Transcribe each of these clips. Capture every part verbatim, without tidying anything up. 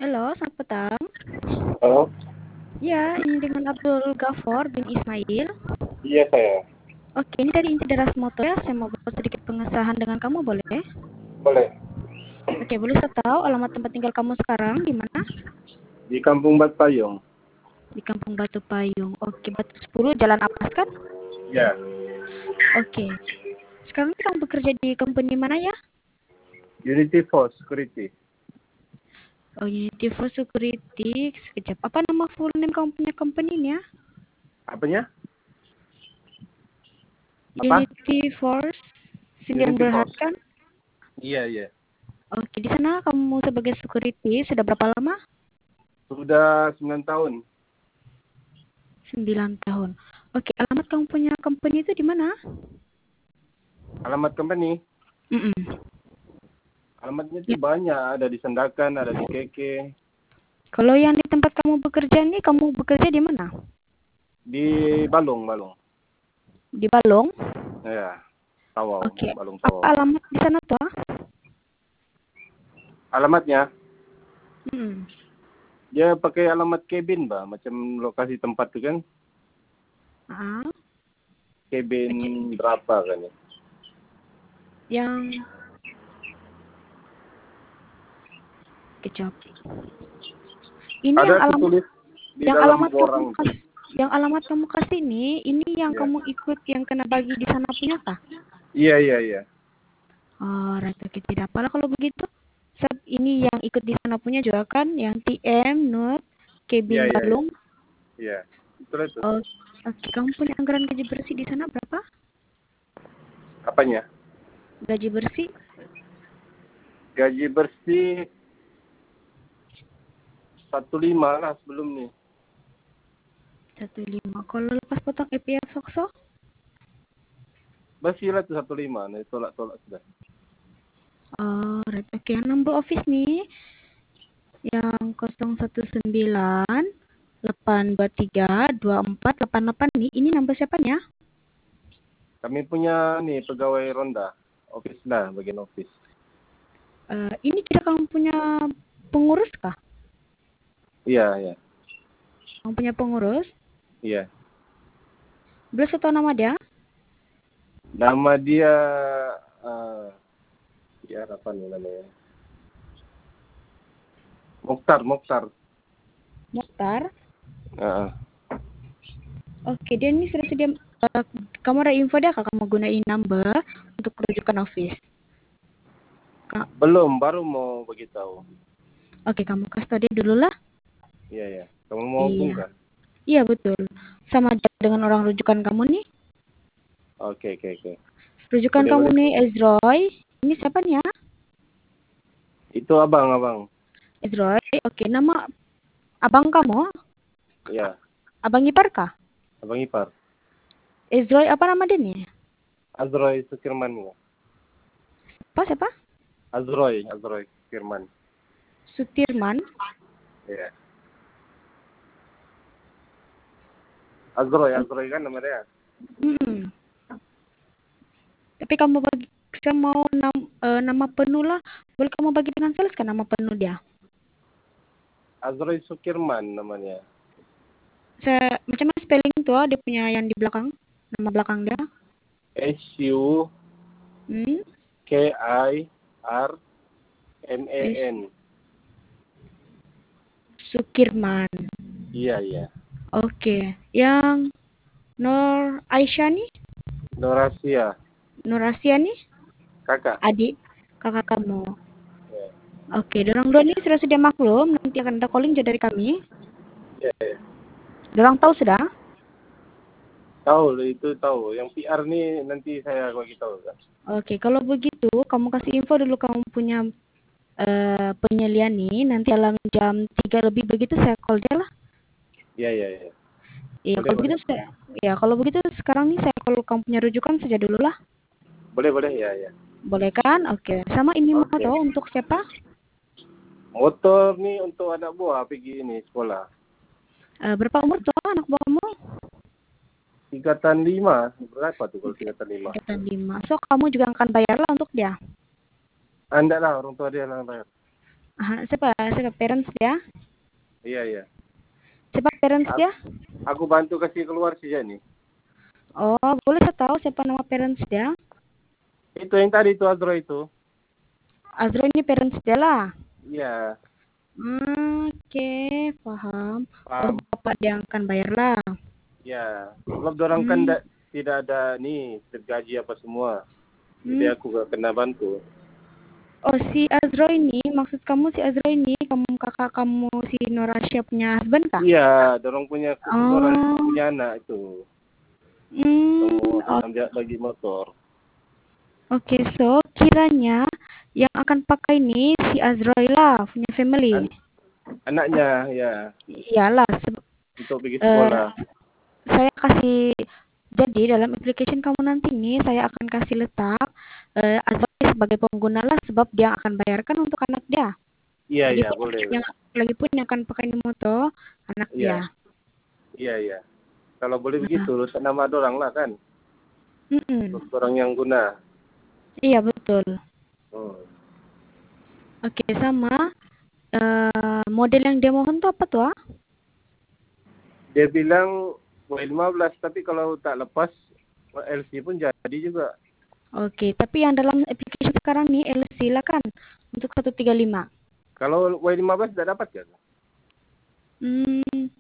Halo, selamat petang. Halo? Ya, ini dengan Abdul Ghaffar bin Ismail. Iya saya. Oke, ini dari Inti Deras Motor ya. Saya mau buat sedikit pengesahan dengan kamu, boleh? Boleh. Oke, boleh saya tahu alamat tempat tinggal kamu sekarang di mana? Di Kampung Batpayung. Di Kampung Batu Payung. Oke, Batu sepuluh, Jalan Apas kan? Ya. Oke. Sekarang ini kamu bekerja di company mana ya? Unity Force Security. Oh, Unity for Security. Sekejap. Apa nama full name kamu punya company-nya? Apanya? Apa? Unity Force Sindian Unity Berhad Force. kan? Iya, iya. Oke, di sana kamu sebagai security sudah berapa lama? Sudah sembilan tahun. Sembilan tahun. Oke, alamat kamu punya company itu di mana? Alamat company? Mm-mm. Alamatnya Ya. itu banyak. Ada di Sandakan, ada di Keke. Kalau yang di tempat kamu bekerja ini, kamu bekerja di mana? Di Balong, Balong. Di Balong? Ya. Tawau. Oke. Balong Apa Tawau. alamat di sana tuh? ah? Alamatnya? Mm. Dia pakai alamat cabin, Mbak. Macam lokasi tempat tu kan. Ah, Cabin oke. berapa kan ya? Yang kejap. Ini Ada yang alamat tertulis di yang dalam alamat kamu borang. kasih, yang alamat kamu kasih nih, ini yang Ya. kamu ikut yang kena bagi di sana punya kah? Iya, iya, iya. Oh, right. Oke, tidak apa kalau begitu. Set ini yang ikut di sana punya juga kan, yang T M, Nut, Iya, Kevin iya, iya. Balung. Iya. Betul itu. Oh, oke, kamu punya anggaran gaji bersih di sana berapa? Apanya? Gaji bersih Gaji bersih satu lima lah sebelum ni. satu lima. Kalau lepas potong E P F Sokso? Bersih lah tu satu lima. Ni tolak-tolak sudah. Oh, right. Oke, yang number office nih yang nol satu sembilan delapan dua tiga dua empat delapan delapan nih. Ini number siapanya? Kami punya ni pegawai ronda. Office lah, bagian office. Uh, ini tidak kamu punya pengurus kah? Iya, iya. Kamu punya pengurus? Iya. Boleh saya tahu nama dia? Nama dia uh, ya apa ni namanya? Mokhtar, Mokhtar. Mokhtar. Uh, Oke, dia ini sudah sedia. Uh, kamu ada info dia kah kamu gunain number untuk rujukan office? Ka belum, baru mau beritahu. Oke, kamu kasih tahu dia dulu lah. Iya, iya. Kamu mau hubung Iya. kah? Iya, betul. Sama dengan orang rujukan kamu nih. Oke, oke, oke. Rujukan Boleh, kamu boleh. nih Ezroy. Ini siapa nih ya? Itu abang, abang. Ezroy. Oke, nama abang kamu? Iya. Abang ipar kah? Abang ipar. Ezroy apa nama dia nih? Azroy Sukirman. Apa siapa? Azroy, Azroy Sukirman. Sutirman. Iya. Azroy, Azroy kan nama dia. Hmm. Tapi kamu bagi saya mau nam, uh, nama penuh lah. Boleh kamu bagi dengan saya kan nama penuh dia? Azroy Sukirman namanya. Saya macam mana spelling tuh dia punya yang di belakang, nama belakang dia? S U Hmm? K I R M A N. Sukirman. Iya, iya. Oke, yang Nur Aisyah nih? Norasia. Nur Asia nih? Kakak. Adik kakak kamu. Ya. Oke, dorang dua ini sudah sedia maklum, nanti akan ada calling dari kami. Ya, ya. Dorang tahu sudah? Tahu, itu tahu. Yang P R nih nanti saya bagi tahu. Kan? Oke, kalau begitu kamu kasih info dulu kamu punya uh, penyelian nih, nanti dalam jam tiga lebih begitu saya call dia lah. Iya, iya, iya. Iya, Boleh, kalau boleh. begitu saya, ya kalau begitu sekarang nih saya kalau kamu punya rujukan saja dulu lah. Boleh, boleh. Ya, ya. Boleh kan? Oke. Sama ini mau Oke. tahu untuk siapa? Motor nih untuk anak buah pergi ini sekolah. Uh, berapa umur tuh anak buahmu? Tingkatan lima. Berapa tuh kalau tingkatan lima? Tingkatan lima. So kamu juga akan bayar lah untuk dia. Anda lah orang tua dia lah bayar. Aha, siapa? Siapa parents dia? Iya, iya. Siapa parents Aku, dia? aku bantu kasih keluar sih nih. Oh, boleh saya tahu siapa nama parents dia? Itu yang tadi itu Azro itu. Azro ini parents dia lah. Iya, Hmm, oke, paham. Oh, paham. bapak dia yang akan bayar lah. Ya, sebab dorang kan Hmm, da, tidak ada nih gaji apa semua. Jadi hmm. aku gak kena bantu. Oh, si Azro ini, maksud kamu si Azro ini, kamu kakak kamu si Norasya punya husband kah? Iya, dorong punya dorang Oh, punya anak itu. hmm, Kamu oh, ambil bagi motor. oke, so kiranya yang akan pakai ini si Azroy lah, punya family. An anaknya ya Iyalah, seb- untuk pergi eh, sekolah. saya kasih, jadi dalam application kamu nanti nih, saya akan kasih letak eh, Azroy sebagai pengguna lah, sebab dia akan bayarkan untuk anak dia. Iya, iya, Lagipun boleh, yang boleh. lagipun yang akan pakai ini motor anak Iya, dia. iya, iya. Kalau boleh Nah, begitu, letak nama dorang lah kan. mm-mm. Dorang yang guna. Iya betul. Hmm. Oke, sama eh, model yang dia mohon tuh apa tuh? Ah? Dia bilang W lima belas, tapi kalau tak lepas L C pun jadi juga. Oke, tapi yang dalam application sekarang nih L C lah kan untuk seratus tiga puluh lima. Kalau W lima belas tidak dapat kan? Hmm,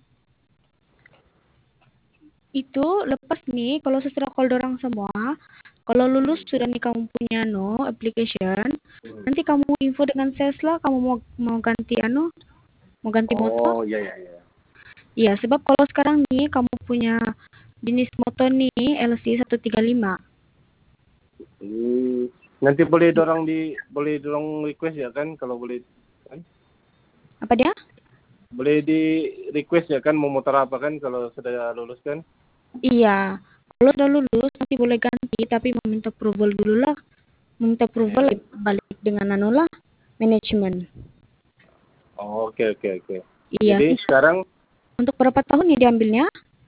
itu lepas nih kalau sesudah call dorang semua, kalau lulus sudah nih kamu punya no application, Hmm. nanti kamu info dengan sales lah kamu mau mau ganti anu, mau ganti motor. Oh, iya, iya, iya. Iya, sebab kalau sekarang nih kamu punya jenis motor nih L C seratus tiga puluh lima. Hmm. Nanti boleh dorong di boleh dorong request ya kan kalau boleh kan? Apa dia? Boleh di request ya kan mau motor apa kan kalau sudah lulus kan? Iya, kalau udah lulus nanti boleh ganti, tapi meminta approval dulu lah. Meminta approval Ya. ya balik dengan anu lah, manajemen. Oh, oke, oke, oke. Iya, Jadi sekarang untuk berapa tahun ya diambilnya?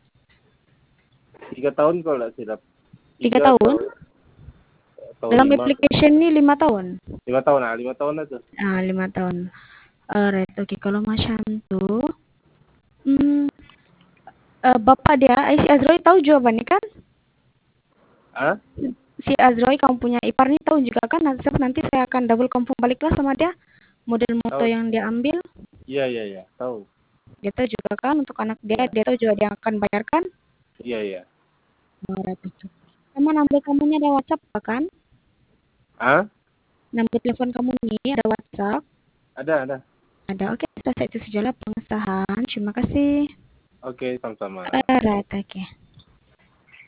tiga tahun kalau tidak silap. Tiga Tiga tahun. atau atau Dalam lima. application ini lima tahun. Lima tahun, ah lima tahun aja. Ah, lima tahun. Alright, oke. Kalau macam tuh, hmm, eh, bapak dia, eh, si Azroy tahu jawabannya kan? Ah? Si Azroy kamu punya ipar nih tahu juga kan? Nanti, nanti saya akan double confirm balik lah sama dia model moto Tahu? yang dia ambil. Iya, iya, iya. Tahu. Dia tahu juga kan untuk anak dia, Iya, dia tahu juga dia akan bayarkan. iya, iya. Alright, oke. Sama nomor kamunya ada WhatsApp kan? Ah? Nomor telepon kamu nih ada WhatsApp. Ada, ada. Ada, oke. Kita itu saja lah pengesahan. Terima kasih. Oke, sama-sama. Alright, oke.